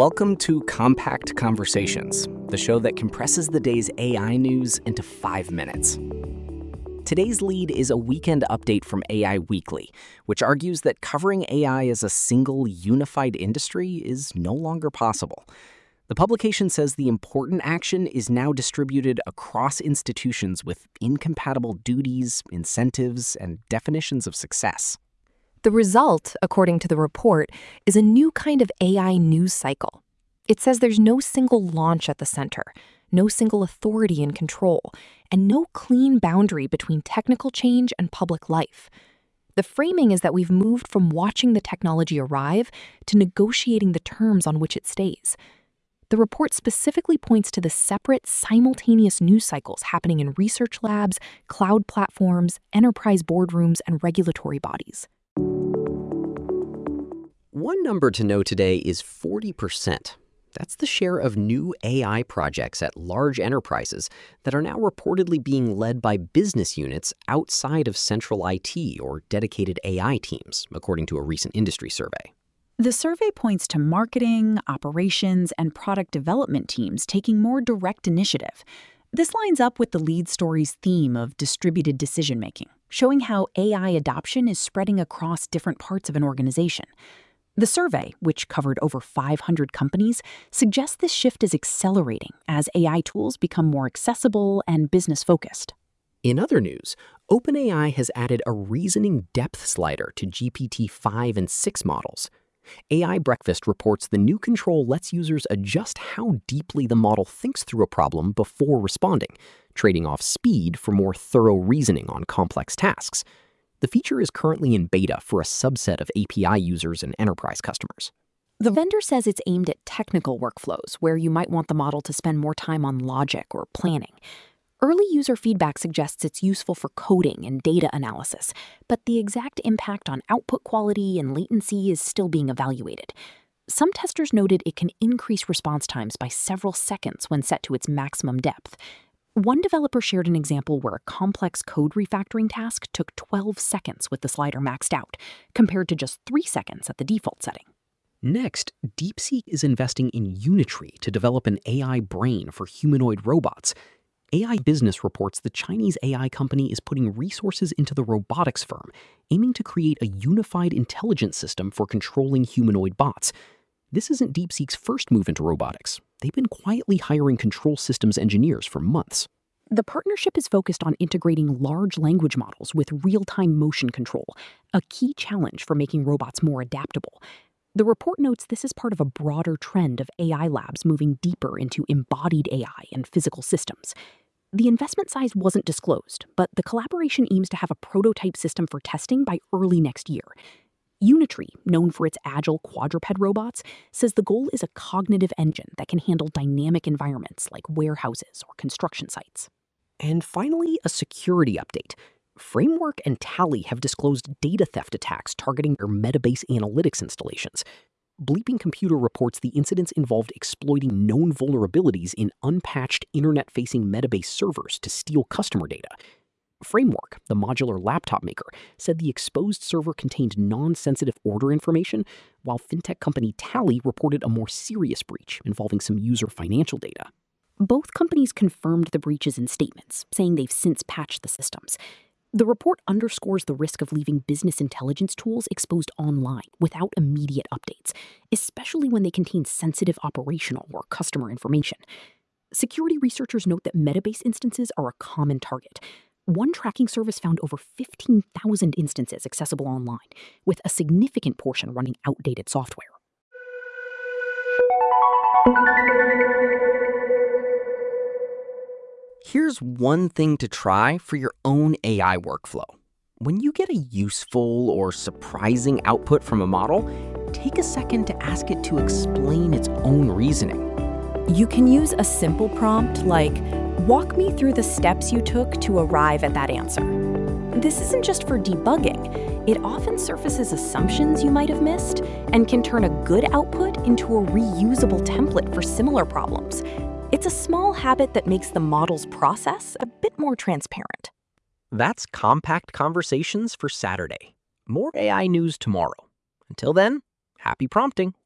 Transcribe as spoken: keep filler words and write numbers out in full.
Welcome to Compact Conversations, the show that compresses the day's A I news into five minutes. Today's lead is a weekend update from A I Weekly, which argues that covering A I as a single, unified industry is no longer possible. The publication says the important action is now distributed across institutions with incompatible duties, incentives, and definitions of success. The result, according to the report, is a new kind of A I news cycle. It says there's no single launch at the center, no single authority and control, and no clean boundary between technical change and public life. The framing is that we've moved from watching the technology arrive to negotiating the terms on which it stays. The report specifically points to the separate, simultaneous news cycles happening in research labs, cloud platforms, enterprise boardrooms, and regulatory bodies. One number to know today is forty percent. That's the share of new A I projects at large enterprises that are now reportedly being led by business units outside of central I T or dedicated A I teams, according to a recent industry survey. The survey points to marketing, operations, and product development teams taking more direct initiative. This lines up with the lead story's theme of distributed decision-making, showing how A I adoption is spreading across different parts of an organization. The survey, which covered over five hundred companies, suggests this shift is accelerating as A I tools become more accessible and business-focused. In other news, OpenAI has added a reasoning depth slider to G P T five and six models. A I Breakfast reports the new control lets users adjust how deeply the model thinks through a problem before responding, trading off speed for more thorough reasoning on complex tasks. The feature is currently in beta for a subset of A P I users and enterprise customers. The vendor says it's aimed at technical workflows where you might want the model to spend more time on logic or planning. Early user feedback suggests it's useful for coding and data analysis, but the exact impact on output quality and latency is still being evaluated. Some testers noted it can increase response times by several seconds when set to its maximum depth. One developer shared an example where a complex code refactoring task took twelve seconds with the slider maxed out, compared to just three seconds at the default setting. Next, DeepSeek is investing in Unitree to develop an A I brain for humanoid robots. A I Business reports the Chinese A I company is putting resources into the robotics firm, aiming to create a unified intelligence system for controlling humanoid bots. This isn't DeepSeek's first move into robotics. They've been quietly hiring control systems engineers for months. The partnership is focused on integrating large language models with real-time motion control, a key challenge for making robots more adaptable. The report notes this is part of a broader trend of A I labs moving deeper into embodied A I and physical systems. The investment size wasn't disclosed, but the collaboration aims to have a prototype system for testing by early next year. Unitree, known for its agile quadruped robots, says the goal is a cognitive engine that can handle dynamic environments like warehouses or construction sites. And finally, a security update. Framework and Tally have disclosed data theft attacks targeting their Metabase analytics installations. Bleeping Computer reports the incidents involved exploiting known vulnerabilities in unpatched internet-facing Metabase servers to steal customer data. Framework, the modular laptop maker, said the exposed server contained non-sensitive order information, while fintech company Tally reported a more serious breach involving some user financial data. Both companies confirmed the breaches in statements, saying they've since patched the systems. The report underscores the risk of leaving business intelligence tools exposed online without immediate updates, especially when they contain sensitive operational or customer information. Security researchers note that Metabase instances are a common target. One tracking service found over fifteen thousand instances accessible online, with a significant portion running outdated software. Here's one thing to try for your own A I workflow. When you get a useful or surprising output from a model, take a second to ask it to explain its own reasoning. You can use a simple prompt like, "Walk me through the steps you took to arrive at that answer." This isn't just for debugging. It often surfaces assumptions you might have missed and can turn a good output into a reusable template for similar problems. It's a small habit that makes the model's process a bit more transparent. That's Compact Conversations for Saturday. More A I news tomorrow. Until then, happy prompting.